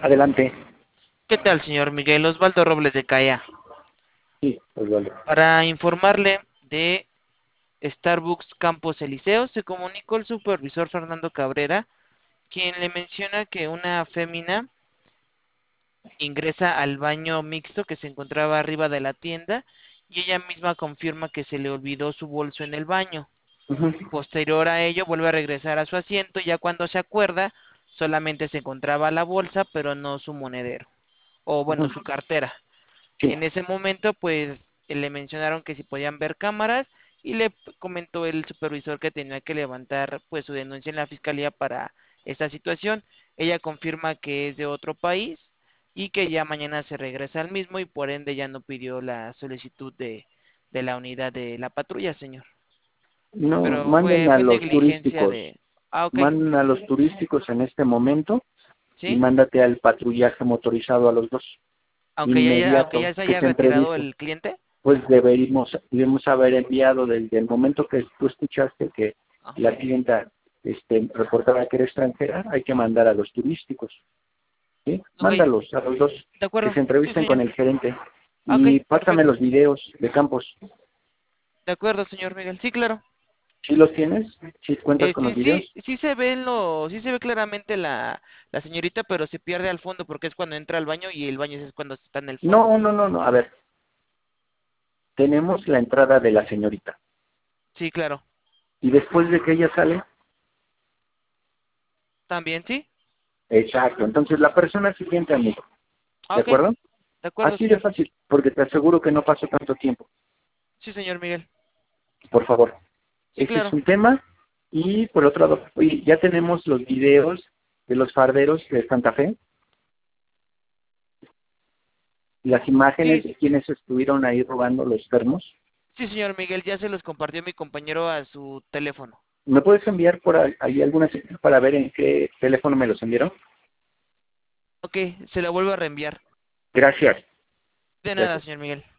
Adelante. ¿Qué tal, señor Miguel? Osvaldo Robles de Calla. Sí, Osvaldo. Para informarle de Starbucks Campos Elíseos, se comunicó el supervisor Fernando Cabrera, quien le menciona que una fémina ingresa al baño mixto que se encontraba arriba de la tienda y ella misma confirma que se le olvidó su bolso en el baño. Ujú. Posterior a ello, vuelve a regresar a su asiento y ya cuando se acuerda, solamente se encontraba la bolsa, pero no su monedero, o bueno, Ujú. su cartera. Sí. En ese momento, pues, le mencionaron que si podían ver cámaras y le comentó el supervisor que tenía que levantar, pues, su denuncia en la fiscalía para esta situación. Ella confirma que es de otro país y que ya mañana se regresa al mismo y por ende ya no pidió la solicitud de la unidad de la patrulla, señor. No, Pero manden a fue los negligencia turísticos. de... Ah, ok. Manden a los turísticos en este momento y ¿Sí? mándate al patrullaje motorizado a los dos. Aunque Inmediato. ya se Que haya se retirado entrevisten. el cliente. Pues debemos haber enviado desde el momento que tú escuchaste que Ajá. la clienta reportaba que era extranjera, hay que mandar a los turísticos. ¿Sí? Ok, Mándalos a los dos, de que acuerdo. se Sí, entrevisten con señor. el gerente. Ah, ok, Y pásame perfecto. los videos de Campos. De acuerdo, señor Miguel. Sí, claro. ¿Sí los tienes? ¿Sí cuentas con los Sí, videos? sí se ve sí se ve claramente la señorita, pero se pierde al fondo porque es cuando entra al baño y el baño es cuando está en el fondo. No, no, no, no. A ver, tenemos la entrada de la señorita. Sí, claro. Y después de que ella sale, También, sí. exacto. Entonces la persona siguiente, amigo. Ah, ¿De ok. acuerdo? De acuerdo, Así de señor. fácil, porque te aseguro que no pasó tanto tiempo. Sí, señor Miguel. Por favor. Sí, Ese es claro. un tema. Y por otro lado, oye, ya tenemos los videos de los farderos de Santa Fe, las imágenes Sí, de quienes estuvieron ahí robando los termos. sí, señor Miguel. Ya se los compartió mi compañero a su teléfono. ¿Me puedes enviar por ahí alguna señal para ver en qué teléfono me los enviaron? Ok, se la vuelvo a reenviar. Gracias. De nada, Gracias. señor Miguel.